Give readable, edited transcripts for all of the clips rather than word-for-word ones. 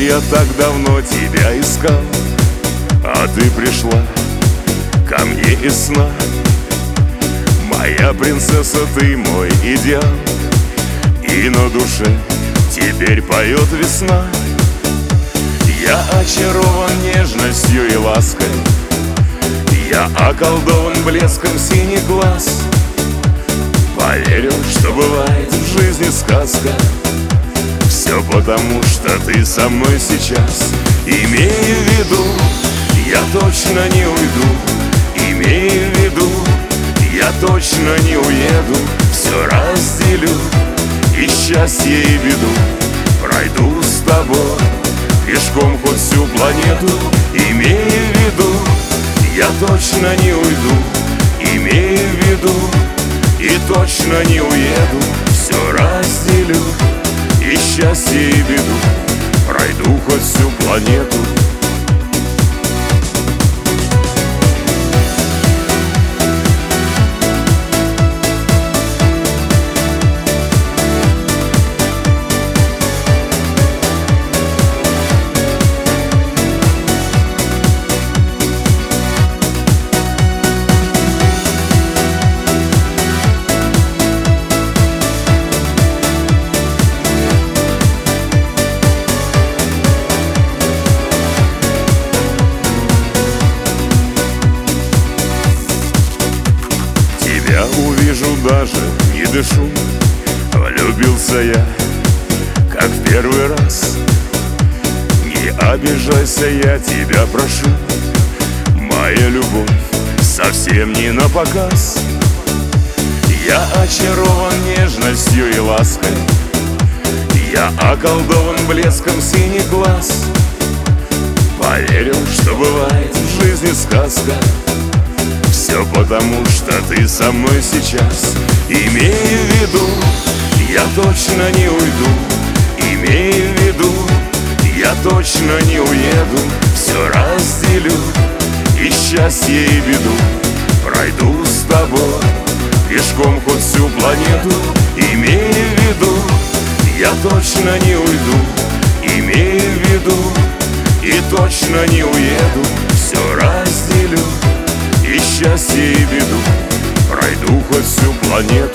Теперь я так давно тебя искал, а ты пришла ко мне из сна. Моя принцесса, ты мой идеал, и на душе теперь поет весна. Я очарован нежностью и лаской, я околдован блеском синих глаз. Поверил, что бывает в жизни сказка, все потому, что ты со мной сейчас. Имею в виду, я точно не уйду. Имею в виду, я точно не уеду. Все разделю, и счастье, и беду пройду с тобой пешком хоть всю планету. Имею в виду, я точно не уйду. Имею в виду, и точно не уеду. Все разделю, и счастье, и беду пройду хоть всю планету. Я увижу, даже не дышу. Влюбился я, как в первый раз. Не обижайся, я тебя прошу. Моя любовь совсем не напоказ. Я очарован нежностью и лаской, я околдован блеском синих глаз. Поверил, что бывает в жизни сказка, все потому, что ты со мной сейчас. Имею в виду, я точно не уйду. Имею в виду, я точно не уеду. Все разделю, и счастье, и беду пройду с тобой пешком хоть всю планету. Имею в виду, я точно не уйду. Имею в виду, и точно не уеду. Все разделю, и счастье, и беду пройду хоть всю планету.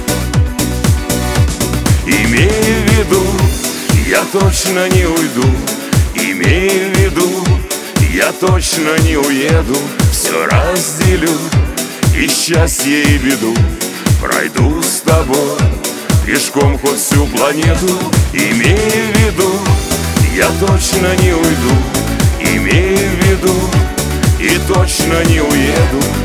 Имею в виду, я точно не уйду. Имею в виду, я точно не уеду. Все разделю, и счастье, и беду пройду с тобой пешком хоть всю планету. Имею в виду, я точно не уйду. Имею в виду, и точно не уеду.